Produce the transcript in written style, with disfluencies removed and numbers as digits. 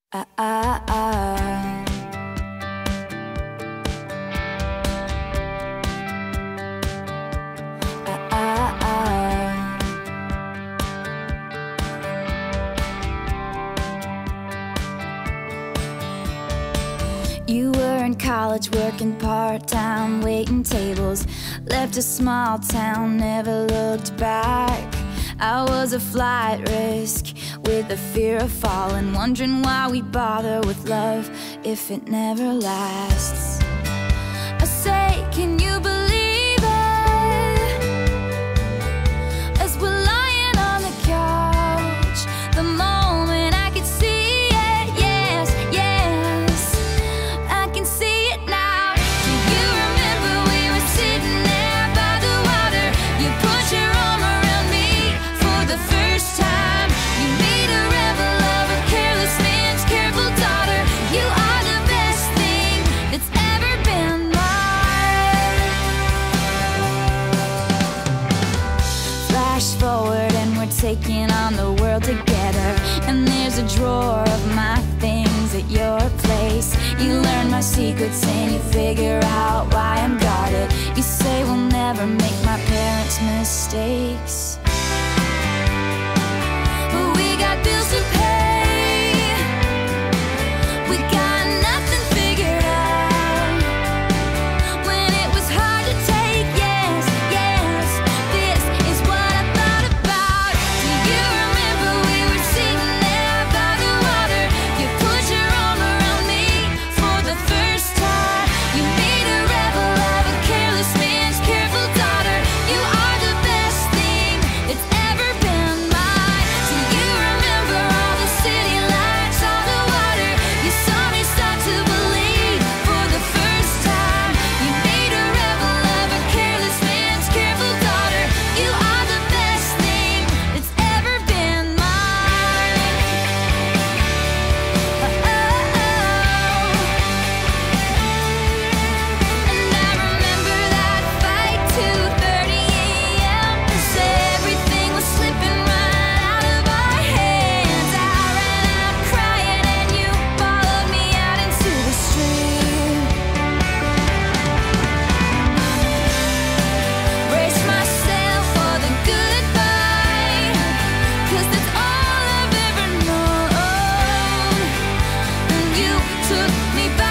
Ah, ah, ah. Ah, ah, ah. You were in college working part-time, waiting tables. Left a small town, never looked back. I was a flight risk with the fear of falling, wondering why we bother with love if it never lasts. I say, can you believe it? As we're lying on the couch, the moment I could see it, yes, yes, I can see it now. Do you remember we were sitting there by the water? You put your arm around me for the first time. You made a rebel of a careless man's careful daughter. You are the best thing that's ever been mine. Flash forward and we're taking on the world together. And there's a drawer of my things at your place. You learn my secrets and you figure out why I'm guarded. You say we'll never make my parents' mistakes, but we got bills to pay. We got nothing figured out. When it was hard to take, yes, yes, this is what I thought about. Do you remember we were sitting there by the water? You put your arm around me for the first time. You made a rebel of a careless man's careful daughter. You are the best thing that's ever been mine. Do you remember all the city lights on the water? You saw me start to believe for the first time. You made a rebel of a careless man's careful daughter. You are the best thing that's ever been mine. Oh, oh, oh. And I remember that fight, 2:30 a.m. 'cause everything was slipping right out of our hands. I ran out crying and you followed me out into the street. Brace myself for the goodbye, 'cause that's all I've ever known. And you took me back